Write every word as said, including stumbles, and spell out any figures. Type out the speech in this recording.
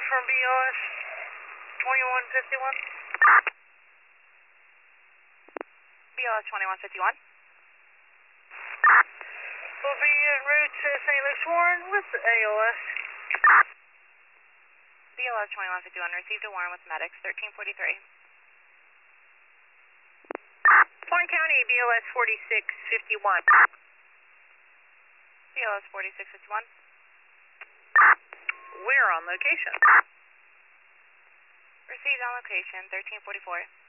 from B O S twenty-one fifty-one. B O S twenty-one fifty-one. We'll be en route to Saint Luke's Warren with A O S. B O S twenty-one fifty-one, received a Warren with medics, thirteen forty-three. Swan County, B O S forty-six fifty-one. B O S forty-six fifty-one. We're on location. Received on location, thirteen forty-four.